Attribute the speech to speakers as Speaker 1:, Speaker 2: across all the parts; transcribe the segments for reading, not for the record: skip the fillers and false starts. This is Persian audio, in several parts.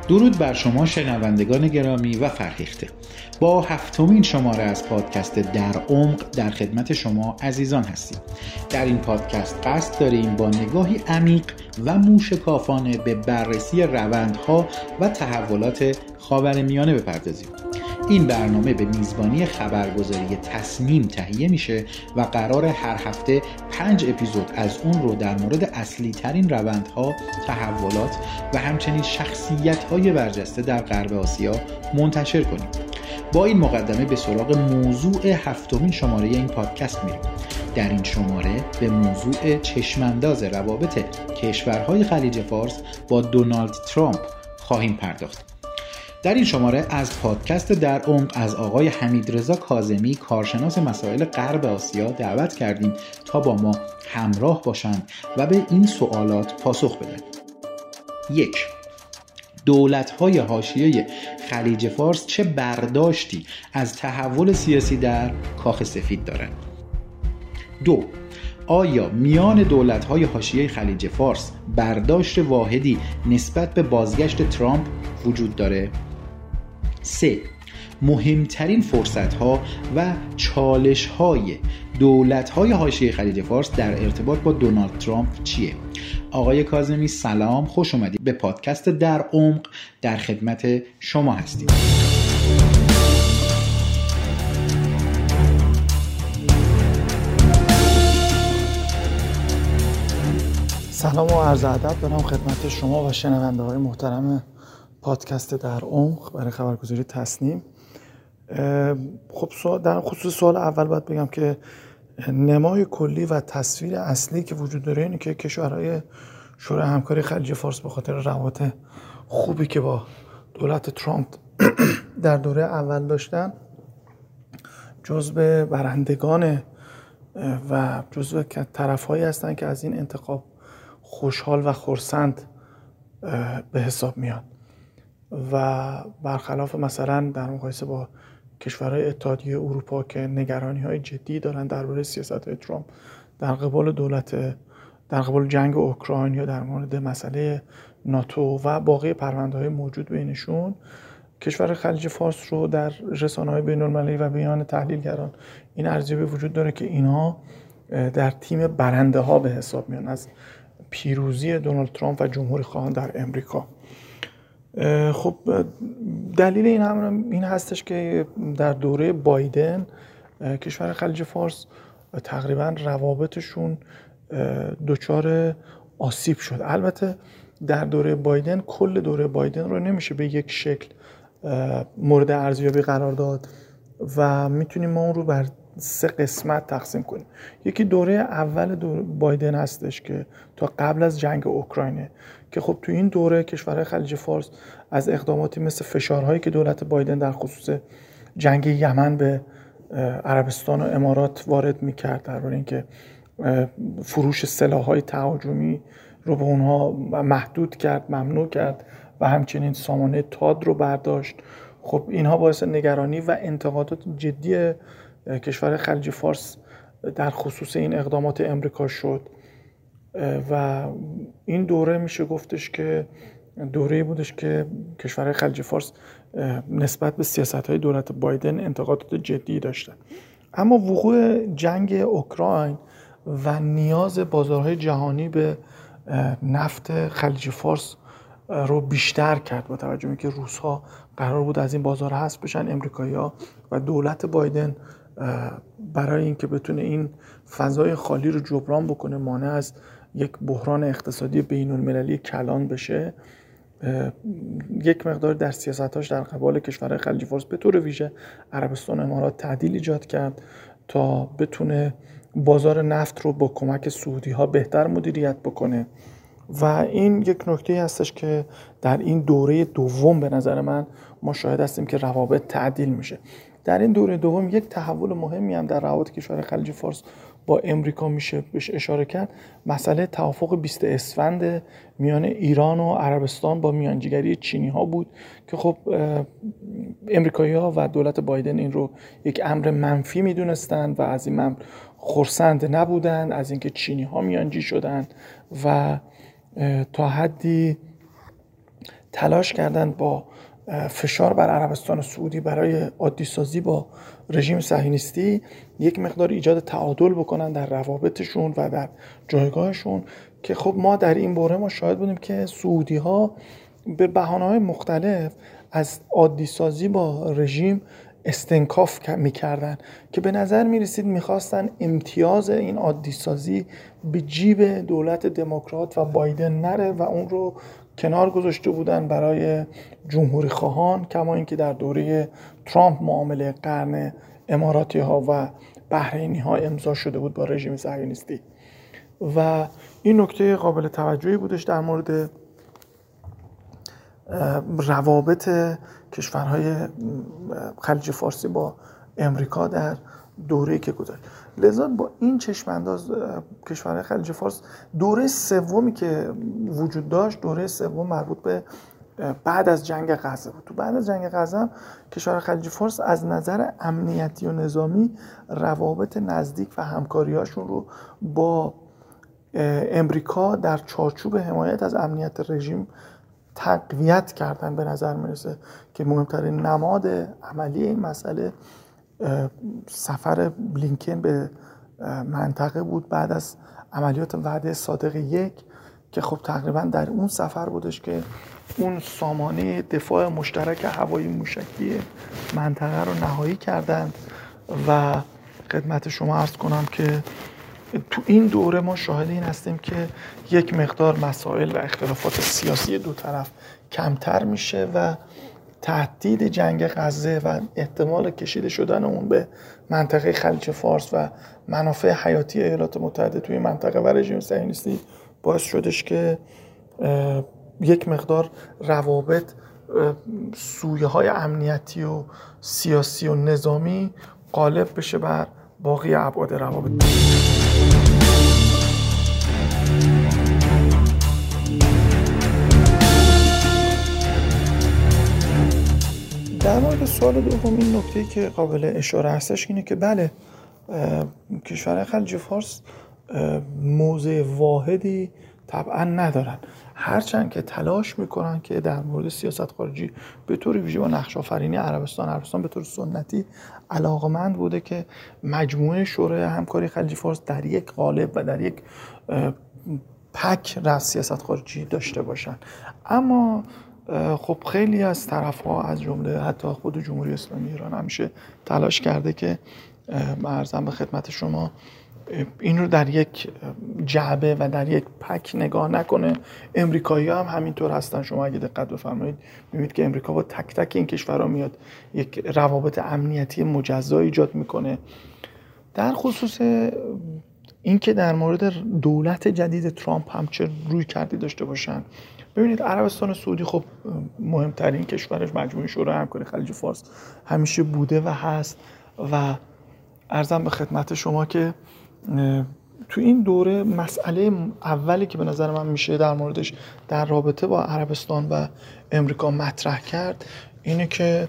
Speaker 1: درود بر شما شنوندگان گرامی و فرهیخته. با 7مین شماره از پادکست در عمق در خدمت شما عزیزان هستیم. در این پادکست قصد داریم با نگاهی عمیق و موشکافانه به بررسی روندها و تحولات خاورمیانه بپردازیم. این برنامه به میزبانی خبرگزاری تصنیم تهیه میشه و قرار هر هفته 5 اپیزود از اون رو در مورد اصلی ترین روندها، تحولات و همچنین شخصیت‌های برجسته در غرب آسیا منتشر کنیم. با این مقدمه به سراغ موضوع 7مین شماره این پادکست میریم. در این شماره به موضوع چشمانداز روابط کشورهای خلیج فارس با دونالد ترامپ خواهیم پرداخت. در این شماره از پادکست در عمق از آقای حمیدرضا کاظمی، کارشناس مسائل غرب آسیا، دعوت کردیم تا با ما همراه باشند و به این سوالات پاسخ بدن. 1. دولت‌های حاشیه خلیج فارس چه برداشتی از تحول سیاسی در کاخ سفید دارند؟ 2. آیا میان دولت‌های حاشیه خلیج فارس برداشت واحدی نسبت به بازگشت ترامپ وجود داره؟ 3. مهمترین فرصت‌ها و چالش‌های دولت‌های حاشیه خلیج فارس در ارتباط با دونالد ترامپ چیه؟ آقای کاظمی سلام، خوش اومدید به پادکست در عمق. در خدمت شما هستیم.
Speaker 2: سلام و عرض ادب دارم خدمت شما و شنونده های محترم پادکست در عمق برای خبرگزاری تصنیم. خب در خصوص سوال اول باید بگم که نمای کلی و تصویر اصلی که وجود داره اینه که کشورهای شورای همکاری خلیج فارس به خاطر روابط خوبی که با دولت ترامپ در دوره اول داشتن جزو برندگان و جزو طرفهایی هستن که از این انتخاب خوشحال و خرسند به حساب میاد و برخلاف مثلا در مقایسه با کشورهای اتحادیه اروپا که نگرانی‌های جدی دارن درباره سیاست‌های ترامپ در قبال جنگ اوکراین یا در مورد مسئله ناتو و باقی پرونده‌های موجود بینشون، کشور خلیج فارس رو در رسانه‌های بین‌المللی و بیان تحلیلگران این ارزیابی وجود داره که اینها در تیم برنده ها به حساب میان از پیروزی دونالد ترامپ و جمهوری خواهان در امریکا. خب دلیل این هستش که در دوره بایدن کشور خلیج فارس تقریبا روابطشون دچار آسیب شد. البته در دوره بایدن، کل دوره بایدن رو نمیشه به یک شکل مورد ارزیابی قرار داد و میتونیم ما اون رو بر 3 قسمت تقسیم کنیم. یکی دوره اول بایدن هستش که تا قبل از جنگ اوکراینه که خب تو این دوره کشورهای خلیج فارس از اقداماتی مثل فشارهایی که دولت بایدن در خصوص جنگ یمن به عربستان و امارات وارد میکرد درباره اینکه فروش سلاح‌های تهاجمی رو به اونها محدود کرد، ممنوع کرد و همچنین سامانه تاد رو برداشت. خب اینها باعث نگرانی و انتقادات جدی کشور خلیج فارس در خصوص این اقدامات امریکا شد و این دوره میشه گفتش که دوره‌ای بودش که کشور خلیج فارس نسبت به سیاست‌های دولت بایدن انتقادات جدی داشتن. اما وقوع جنگ اوکراین و نیاز بازارهای جهانی به نفت خلیج فارس رو بیشتر کرد با توجه به اینکه روس‌ها قرار بود از این بازار حذف بشن، امریکایی‌ها و دولت بایدن برای اینکه بتونه این فضای خالی رو جبران بکنه، مانع از یک بحران اقتصادی بین‌المللی کلان بشه، یک مقدار در سیاستاش در قبال کشورهای خلیج فارس به طور ویژه عربستان و امارات تعدیل ایجاد کرد تا بتونه بازار نفت رو با کمک سعودی‌ها بهتر مدیریت بکنه و این یک نکته هستش که در این دوره دوم به نظر من ما شاهد هستیم که روابط تعدیل میشه. در این دوره دوم یک تحول مهمی هم در روابط کشور خلیج فارس با امریکا میشه بهش اشاره کرد. مسئله توافق 20 اسفند میان ایران و عربستان با میانجیگری چینی ها بود که خب امریکایی ها و دولت بایدن این رو یک امر منفی میدونستند و از این امر خرسند نبودند، از اینکه چینی ها میانجی شدند و تا حدی تلاش کردند با فشار بر عربستان سعودی برای عادی سازی با رژیم صهیونیستی یک مقدار ایجاد تعادل بکنن در روابطشون و در جایگاهشون، که خب ما در این باره ما شاهد بودیم که سعودی ها به بهانه‌های مختلف از عادی سازی با رژیم استنکاف میکردن که به نظر میرسید میخواستن امتیاز این عادی سازی به جیب دولت دموکرات و بایدن نره و اون رو کنار گذاشته بودن برای جمهوری خواهان، کما اینکه در دوره ترامپ معامله قرن اماراتی ها و بحرینی ها امضا شده بود با رژیم صهیونیستی. و این نکته قابل توجهی بودش در مورد روابط کشورهای خلیج فارسی با امریکا در دوره‌ای که گذشت. لذا با این چشمانداز کشورهای خلیج فارس دوره سومی که وجود داشت، دوره سوم مربوط به بعد از جنگ غزه بود. تو بعد از جنگ غزه کشورهای خلیج فارس از نظر امنیتی و نظامی روابط نزدیک و همکاری‌هاشون رو با امریکا در چارچوب حمایت از امنیت رژیم تقویت کردن. به نظر میرسه که مهمترین نماد عملی این مسئله سفر بلینکن به منطقه بود بعد از عملیات وعده صادق یک، که خب تقریبا در اون سفر بودش که اون سامانه دفاع مشترک هوایی موشکی منطقه رو نهایی کردند. و خدمت شما عرض کنم که تو این دوره ما شاهد این هستیم که یک مقدار مسائل و اختلافات سیاسی دو طرف کمتر میشه و تهدید جنگ غزه و احتمال کشیده شدن اون به منطقه خلیج فارس و منافع حیاتی ایالات متحده توی منطقه و رژیم صهیونیستی باعث شدش که یک مقدار روابط سویه های امنیتی و سیاسی و نظامی غالب بشه بر باقی ابعاد روابط. در مورد سوال دوم، این نکته که قابل اشاره هستش اینه که بله، کشورهای خلیج فارس موضع واحدی طبعا ندارن، هرچند که تلاش میکنن که در مورد سیاست خارجی به طور ویژه با نقش آفرینی عربستان به طور سنتی علاقمند بوده که مجموعه شورای همکاری خلیج فارس در یک قالب و در یک پک از سیاست خارجی داشته باشن. اما خب خیلی از طرف‌ها از جمله حتی خود جمهوری اسلامی ایران همیشه تلاش کرده که عرضم به خدمت شما این رو در یک جعبه و در یک پک نگاه نکنه. امریکایی‌ها هم همینطور هستن. شما اگه دقت بفرمایید می‌بینید که امریکا با تک تک این کشورها میاد یک روابط امنیتی مجزا ایجاد میکنه. در خصوص این که در مورد دولت جدید ترامپ هم چه روی کردی داشته باشن، ببینید عربستان سعودی خب مهمترین کشورش مجموعه شورای همکاری خلیج فارس همیشه بوده و هست و عرضم به خدمت شما که تو این دوره مسئله اولی که به نظر من میشه در موردش در رابطه با عربستان و امریکا مطرح کرد اینه که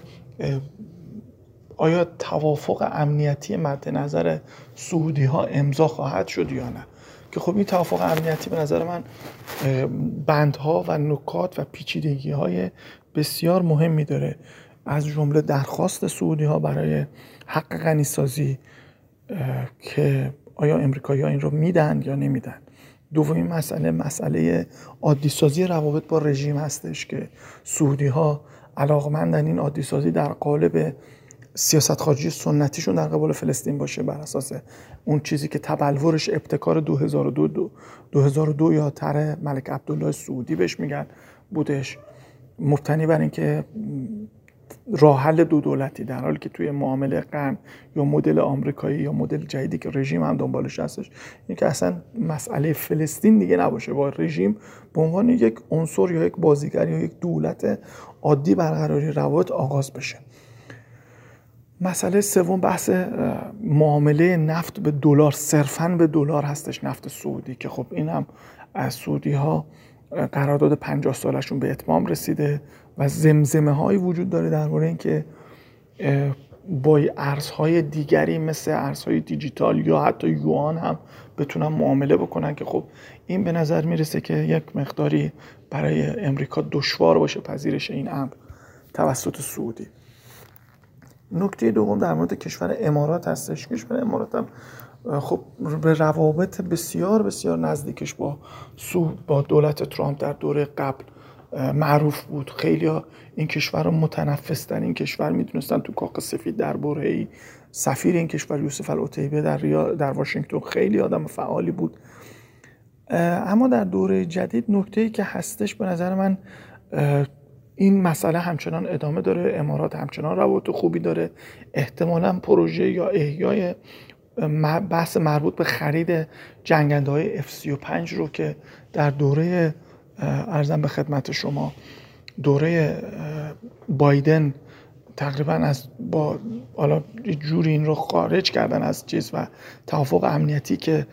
Speaker 2: آیا توافق امنیتی مد نظر سعودی ها امضا خواهد شد یا نه، که خب این توافق امنیتی به نظر من بندها و نکات و پیچیدگی های بسیار مهمی داره، از جمله درخواست سعودی ها برای حق غنیسازی که آیا امریکایی ها این رو میدن یا نمیدن. دومین مسئله عادی سازی روابط با رژیم هستش که سعودی ها علاقمندن این عادی سازی در قالب سیاست خارجی سنتیشون در قبال فلسطین باشه، بر اساس اون چیزی که تبلورش ابتکار 2002 یا طرح ملک عبدالله سعودی بهش میگن بودش، مبتنی بر اینکه راه حل دو دولتی، در حالی که توی معامله قرن یا مدل آمریکایی یا مدل جدیدی که رژیم هم دنبالش هستش این که اصلا مسئله فلسطین دیگه نباشه، با رژیم به عنوان یک عنصر یا یک بازیگر یا یک دولت عادی برقراری روابط آغاز بشه. مسئله سوم بحث معامله نفت به دلار، صرفاً به دلار هستش، نفت سعودی، که خب این هم از سعودی ها قرارداد 50 سالشون به اتمام رسیده و زمزمه هایی وجود داره درباره این که با ارزهای دیگری مثل ارزهای دیجیتال یا حتی یوان هم بتونن معامله بکنن که خب این به نظر میرسه که یک مقداری برای امریکا دشوار باشه پذیرش این امر توسط سعودی. نکته دوم در مورد کشور امارات هستش. کشور امارات هم خب به روابط بسیار بسیار نزدیکش با دولت ترامپ در دوره قبل معروف بود. خیلی ها این کشور رو متنفس ترین این کشور میدونستن. تو کاخ سفید در برهه‌ای سفیر این کشور یوسف العتیبه در واشنگتن خیلی آدم فعالی بود. اما در دوره جدید نکته‌ای که هستش به نظر من این مسئله همچنان ادامه داره. امارات همچنان روابط خوبی داره. احتمالاً پروژه یا احیای بحث مربوط به خرید جنگنده‌های F-35 رو که در دوره عرضم به خدمت شما دوره بایدن تقریبا با حالا جوری این رو خارج کردن از چیز و توافق امنیتی که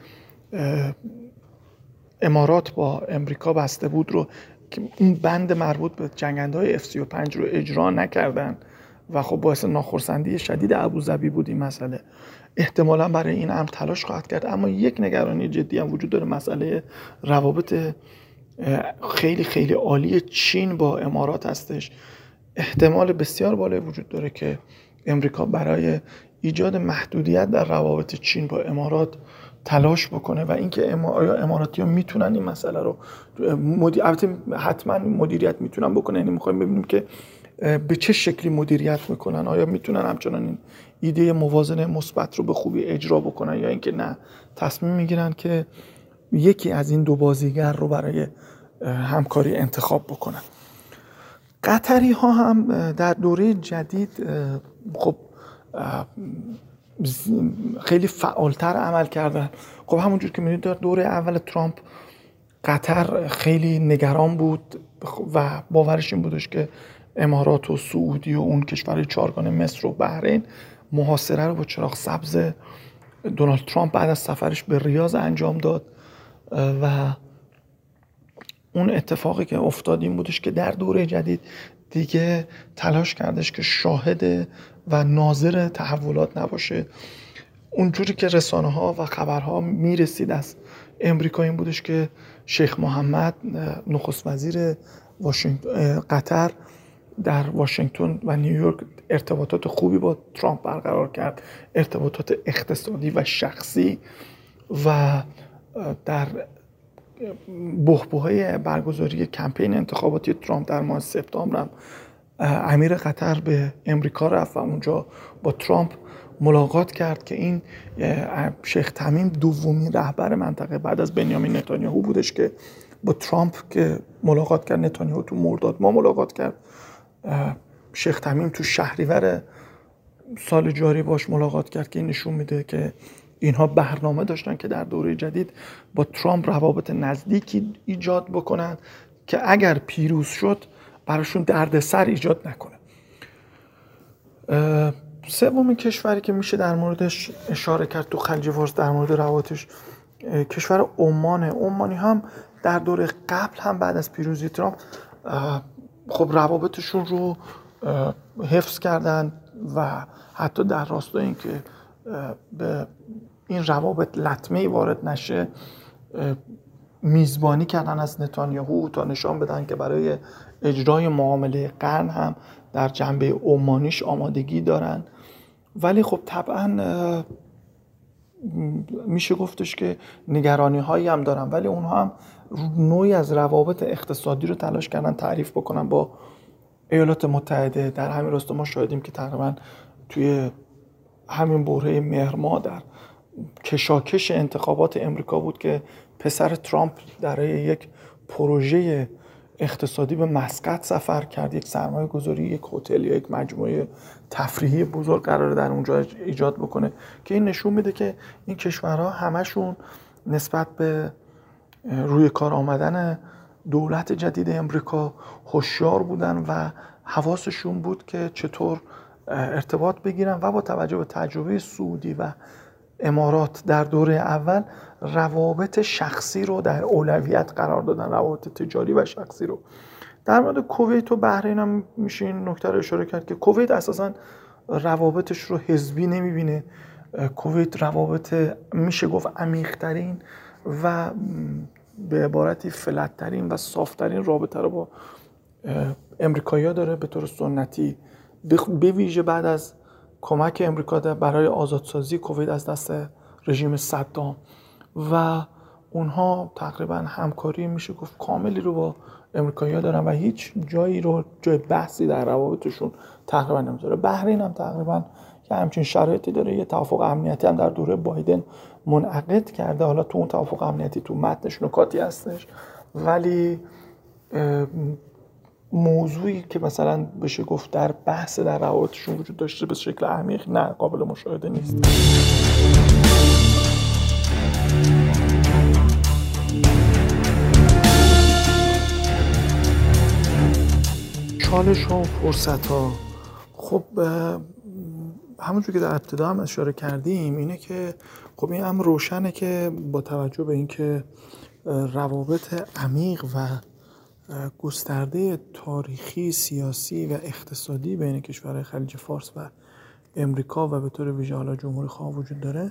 Speaker 2: امارات با امریکا بسته بود رو که این بند مربوط به جنگنده‌های F-35 رو اجرا نکردن و خب باعث ناخرسندی شدید ابوظبی بود این مسئله. احتمالاً برای این امر تلاش خواهد کرد. اما یک نگرانی جدی هم وجود داره، مسئله روابط خیلی خیلی عالی چین با امارات هستش. احتمال بسیار بالایی وجود داره که امریکا برای ایجاد محدودیت در روابط چین با امارات تلاش بکنه و اینکه آیا اماراتی‌ها میتونن این مسئله رو البته حتما مدیریت میتونن بکنن. یعنی میخوایم ببینیم که به چه شکلی مدیریت میکنن. آیا میتونن همچنان این ایده موازنه مثبت رو به خوبی اجرا بکنن یا اینکه نه تصمیم میگیرن که یکی از این دو بازیگر رو برای همکاری انتخاب بکنن. قطری ها هم در دوره جدید خب خیلی فعالتر عمل کردن. خب همونجور که میدونید در دوره اول ترامپ قطر خیلی نگران بود و باورش این بودش که امارات و سعودی و اون کشور چهارگانه مصر و بحرین محاصره رو با چراغ سبز دونالد ترامپ بعد از سفرش به ریاض انجام داد و اون اتفاقی که افتاد این بودش که در دوره جدید دیگه تلاش کردش که شاهد و ناظر تحولات نباشه. اونجوری که رسانه ها و خبرها میرسید از امریکا این بودش که شیخ محمد نخست وزیر قطر در واشنگتن و نیویورک ارتباطات خوبی با ترامپ برقرار کرد، ارتباطات اقتصادی و شخصی، و در بحبوحه برگزاری کمپین انتخاباتی ترامپ در ماه سپتامبر امیر قطر به امریکا رفت و اونجا با ترامپ ملاقات کرد که این شیخ تمیم دومین رهبر منطقه بعد از بنیامین نتانیاهو بودش که با ترامپ که ملاقات کرد. نتانیاهو تو مرداد ماه ملاقات کرد، شیخ تمیم تو شهریور سال جاری باش ملاقات کرد که این نشون میده که اینها برنامه داشتن که در دوره جدید با ترامپ روابط نزدیکی ایجاد بکنن که اگر پیروز شد براشون دردسر ایجاد نکنه. سومین کشوری که میشه در موردش اشاره کرد تو خلیج فارس در مورد روابطش کشور عمانه. عمانی هم در دوره قبل هم بعد از پیروزی ترامپ خب روابطشون رو حفظ کردن و حتی در راستای اینکه به این روابط لطمه‌ای وارد نشه میزبانی کردن از نتانیاهو تا نشان بدن که برای اجرای معامله قرن هم در جنبه عمانیش آمادگی دارن. ولی خب طبعا میشه گفتش که نگرانی هایی هم دارن، ولی اونها هم نوعی از روابط اقتصادی رو تلاش کردن تعریف بکنن با ایالات متحده. در همین راستا ما شاهدیم که تقریبا توی همین برهه مهر ماه در کشاکش انتخابات امریکا بود که پسر ترامپ در یک پروژه اقتصادی به مسقط سفر کرد، یک سرمایه گذاری، یک هتل یا یک مجموعه تفریحی بزرگ قراره در اونجا ایجاد بکنه که این نشون میده که این کشورها همشون نسبت به روی کار آمدن دولت جدید امریکا هوشیار بودن و حواسشون بود که چطور ارتباط بگیرن و با توجه به تجربه سعودی و امارات در دوره اول روابط شخصی رو در اولویت قرار دادن، روابط تجاری و شخصی رو. در مورد کویت و بحرین هم میشه این نکته رو اشاره کرد که کویت اساساً روابطش رو حزبی نمیبینه. کویت روابط میشه گفت عمیق‌ترین و به عبارتی فلت‌ترین و صافترین رابطه رو با امریکایی‌ها داره به طور سنتی، به ویژه بعد از کمک امریکا برای آزادسازی کویت از دست رژیم صدام و اونها تقریبا همکاری میشه گفت کاملی رو با امریکایی‌ها دارن و هیچ جای بحثی در روابطشون تقریبا نمیذاره. بحرین هم تقریبا که همچین شرایطی داره، یه توافق امنیتی هم در دوره بایدن منعقد کرده. حالا تو اون توافق امنیتی تو متنش نکاتی هستش، ولی موضوعی که مثلا بشه گفت در بحث در روابطشون وجود داشته به شکل عمیق نه، قابل مشاهده نیست. چالش ها و فرصت ها، خب همونجور که در ابتدا هم اشاره کردیم اینه که خب این هم روشنه که با توجه به اینکه روابط عمیق و گسترده تاریخی، سیاسی و اقتصادی بین کشورهای خلیج فارس و امریکا و به طور ویژه حالا جمهوری خواه وجود داره،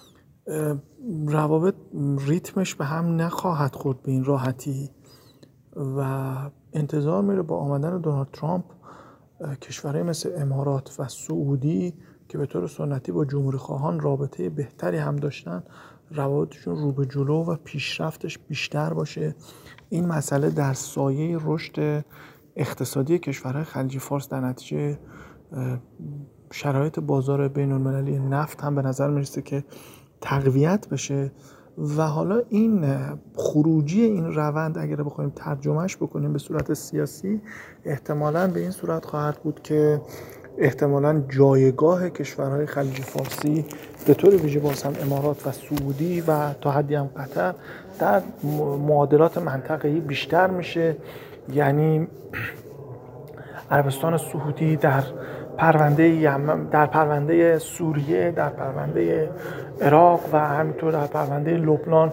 Speaker 2: روابط ریتمش به هم نخواهد خورد به این راحتی و انتظار میره با آمدن دونالد ترامپ کشورهای مثل امارات و سعودی که به طور سنتی با جمهوری خواهان رابطه بهتری هم داشتن، روابطشون رو به جلو و پیشرفتش بیشتر باشه. این مسئله در سایه رشد اقتصادی کشورهای خلیج فارس در نتیجه شرایط بازار بین المللی نفت هم به نظر میرسه که تقویت بشه و حالا این خروجی این روند اگر بخوایم ترجمهش بکنیم به صورت سیاسی، احتمالاً به این صورت خواهد بود که احتمالاً جایگاه کشورهای خلیج فارسی به طور ویژه باز هم امارات و سعودی و تا حدی هم قطر در معادلات منطقه‌ای بیشتر میشه. یعنی عربستان سعودی در پرونده یمن، در پرونده سوریه، در پرونده عراق و همینطور در پرونده لبنان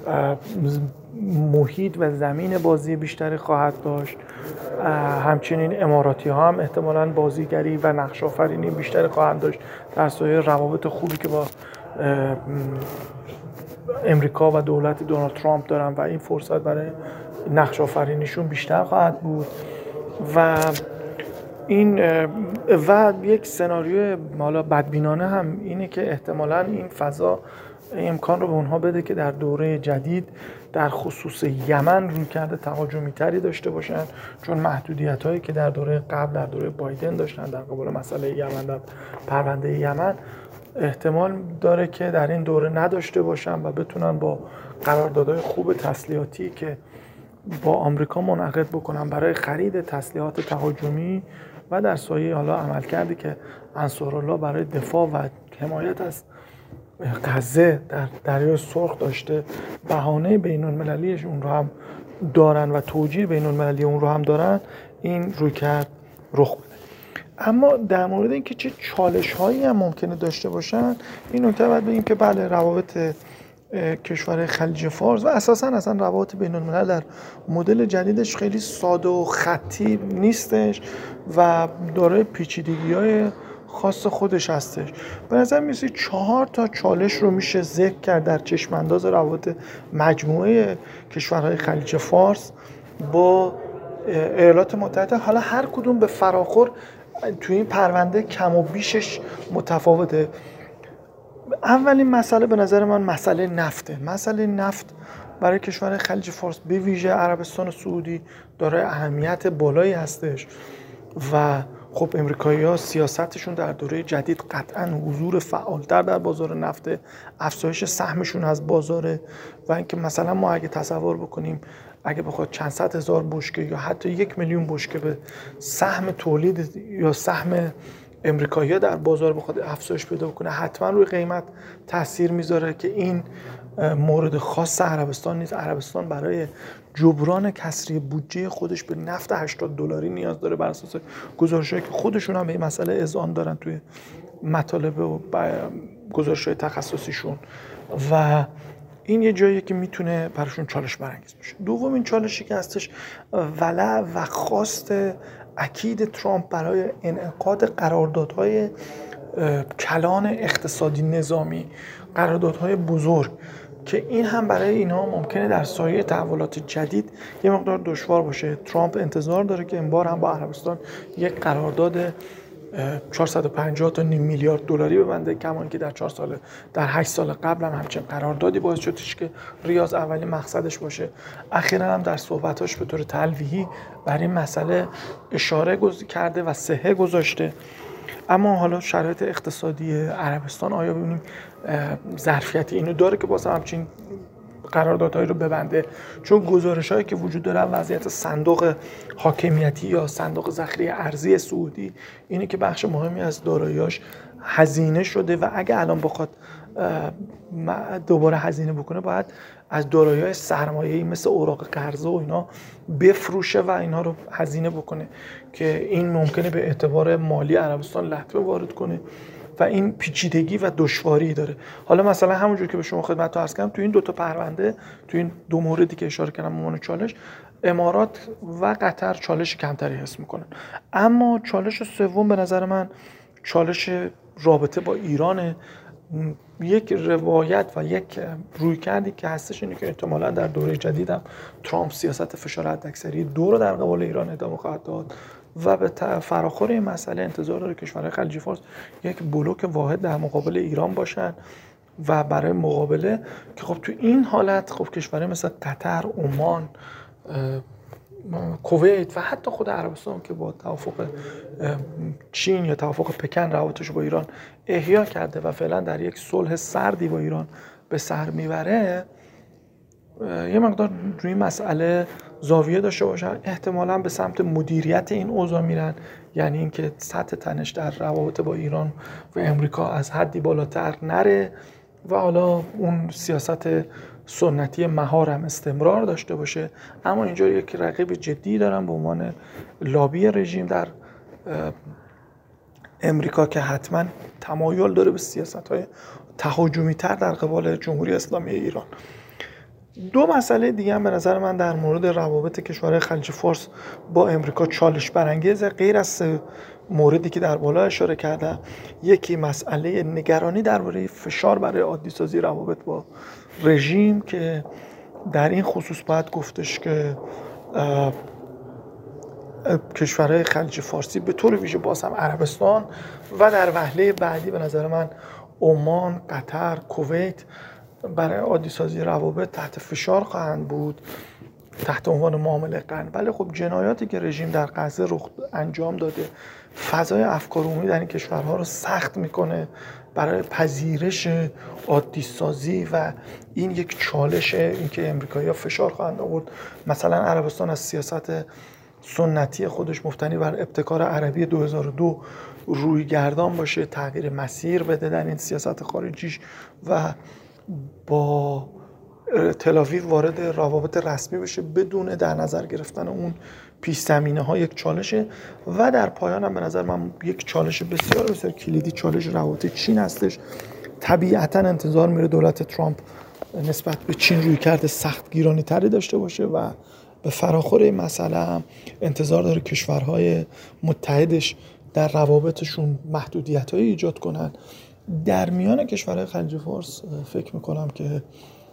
Speaker 2: محیط و زمین بازی بیشتری خواهد داشت. همچنین اماراتی ها هم احتمالاً بازیگری و نقش آفرینی بیشتری خواهند داشت در سایه روابط خوبی که با امریکا و دولت دونالد ترامپ دارن و این فرصت برای نقش آفرینیشون بیشتر خواهد بود و این و یک سناریوی حالا بدبینانه هم اینه که احتمالاً این فضا امکان رو به اونها بده که در دوره جدید در خصوص یمن رویکرد تهاجمی تری داشته باشن، چون محدودیت هایی که در دوره قبل در دوره بایدن داشتن در قبال مسئله یمن در پرونده یمن احتمال داره که در این دوره نداشته باشن و بتونن با قراردادهای خوب تسلیحاتی که با آمریکا منعقد بکنن برای خرید تسلیحات تهاجمی و در سایه حالا عمل کرده که انصارالله برای دفاع و حمایت از غزه در دریای سرخ داشته، بهانه بین المللیش اون رو هم دارن و توجیه بین المللی اون رو هم دارن، این رویکرد رخ بده. اما در مورد اینکه چه چالش هایی هم ممکنه داشته باشن، این نکته باید بگیم که بله روابط کشور خلیج فارس و اساساً روابط بین الملل در مدل جدیدش خیلی ساده و خطی نیستش و دارای پیچیدگی‌های خاص خودش هستش. به نظر میاد 4 تا چالش رو میشه ذکر کرد در چشم انداز روابط مجموعه کشورهای خلیج فارس با ایالات متحده. حالا هر کدوم به فراخور توی این پرونده کم و بیشش متفاوته. اولین مسئله به نظر من مسئله نفته. مسئله نفت برای کشور خلیج فارس به ویژه عربستان و سعودی دارای اهمیت بالایی هستش و خب امریکایی‌ها سیاستشون در دوره جدید قطعاً حضور فعالتر در بازار نفت، افزایش سهمشون از بازاره و اینکه مثلا ما اگه تصور بکنیم اگه بخواد چند صد هزار بشکه یا حتی 1 میلیون بشکه به سهم تولید یا سهم امریکایی‌ها در بازار بخواد افزایش پیدا کنه، حتما روی قیمت تاثیر میذاره که این مورد خاص عربستان نیست. عربستان برای جبران کسری بودجه خودش به نفت $80 نیاز داره بر اساس گزارش‌هایی که خودشون هم به این مسئله اذعان دارن توی مطالب و گزارش‌های تخصصیشون و این یه جاییه که میتونه براشون چالش برانگیز باشه. دومین چالشی که هستش ولع و خواست اکید ترامپ برای انعقاد قراردادهای کلان اقتصادی نظامی، قراردادهای بزرگ، که این هم برای اینها ممکنه در سایه تحولات جدید یه مقدار دشوار باشه. ترامپ انتظار داره که این بار هم با عربستان یک قرارداد 450 تا نیم میلیارد دلاری ببنده، کمان که در 8 سال قبل هم همچین قراردادی باعث شدش که ریاض اولین مقصدش باشه. اخیراً هم در صحبتاش به طور تلویحی بر این مسئله اشاره کرده و صحه گذاشته. اما حالا شرایط اقتصادی عربستان آیا ببینیم ظرفیت اینو داره که باز همچین قراردادهایی رو ببنده؟ چون گزارش‌هایی که وجود داره وضعیت صندوق حاکمیتی یا صندوق ذخیره ارزی سعودی اینه که بخش مهمی از دارایی‌هاش هزینه شده و اگه الان بخواد دوباره هزینه بکنه باید از دارایی‌های سرمایه‌ای مثل اوراق قرضه و اینا بفروشه و اینا رو هزینه بکنه که این ممکنه به اعتبار مالی عربستان لطمه وارد کنه و این پیچیدگی و دشواری داره. حالا مثلا همونجور که به شما خدمت عرض کردم تو این دو تا پرونده، تو این دو موردی که اشاره کردم عنوان چالش، امارات و قطر چالش کمتری حس میکنن. اما چالش سوم به نظر من چالش رابطه با ایرانه. یک روایت و یک رویکردی که هستش اینه که احتمالاً در دوره جدید هم ترامپ سیاست فشار حداکثری 2 رو در قبال ایران ادامه خواهد داد و به فراخور این مسئله انتظار داره کشورهای خلیج فارس یک بلوک واحد در مقابل ایران باشن و برای مقابله که خب تو این حالت خب کشورهای مثل قطر، عمان، کویت و حتی خود عربستان که با توافق چین یا توافق پکن روابطش با ایران احیا کرده و فعلا در یک صلح سردی با ایران به سر میبره، یه مقدار روی مسئله زاویه داشته باشن، احتمالاً به سمت مدیریت این اوضاع میرن، یعنی اینکه سطح تنش در روابط با ایران و امریکا از حدی بالاتر نره و حالا اون سیاست سنتی مهار هم استمرار داشته باشه. اما اینجا یک رقیب جدی دارن به عنوان لابی رژیم در امریکا که حتما تمایل داره به سیاست‌های تهاجمی تر در قبال جمهوری اسلامی ایران. دو مسئله دیگه هم به نظر من در مورد روابط کشورهای خلیج فارس با امریکا چالش برانگیزه، غیر از موردی که در بالا اشاره کردم. یکی مسئله نگرانی درباره فشار برای عادی سازی روابط با رژیم که در این خصوص باید گفتش که کشورهای خلیج فارسی به طور ویژه باز هم عربستان و در وهله بعدی به نظر من عمان، قطر، کویت برای عادی سازی روابط تحت فشار خواهند بود تحت عنوان معامله قرن. ولی خب جنایاتی که رژیم در غزه انجام داده فضای افکار عمومی در این کشورها رو سخت میکنه برای پذیرش عادی سازی و این یک چالشه، اینکه امریکایی‌ها فشار خواهند آورد مثلا عربستان از سیاست سنتی خودش مبتنی بر ابتکار عربی 2002 روی گردان باشه، تغییر مسیر بده در این سیاست خارجیش و با تل‌آویو وارد روابط رسمی بشه بدون در نظر گرفتن اون پیش زمینه ها یک چالشه. و در پایان هم به نظر من یک چالش بسیار بسیار کلیدی چالش روابط چین هستش. طبیعتا انتظار میره دولت ترامپ نسبت به چین رویکرد سخت گیرانی تری داشته باشه و به فراخور این مسئله هم انتظار داره کشورهای متحدش در روابطشون محدودیت‌هایی ایجاد کنن. در میان کشورهای خلیج فارس فکر میکنم که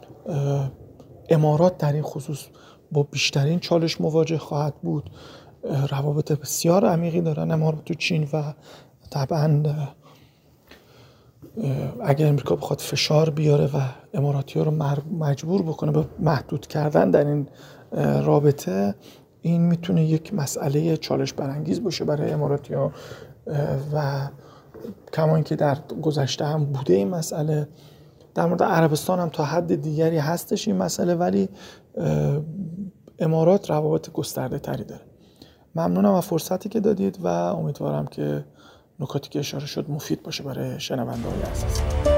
Speaker 2: امارات در این خصوص با بیشترین چالش مواجه خواهد بود. روابط بسیار عمیقی دارن امارات تو چین و طبعا اگر امریکا بخواد فشار بیاره و اماراتی‌ها رو مجبور بکنه به محدود کردن در این رابطه، این میتونه یک مسئله چالش برانگیز باشه برای اماراتی‌ها و کما اینکه در گذشته هم بوده این مسئله. در مورد عربستان هم تا حد دیگری هستش این مسئله، ولی امارات روابط گسترده تری داره. ممنونم از فرصتی که دادید و امیدوارم که نکاتی که اشاره شد مفید باشه برای شنونده‌های عزیز.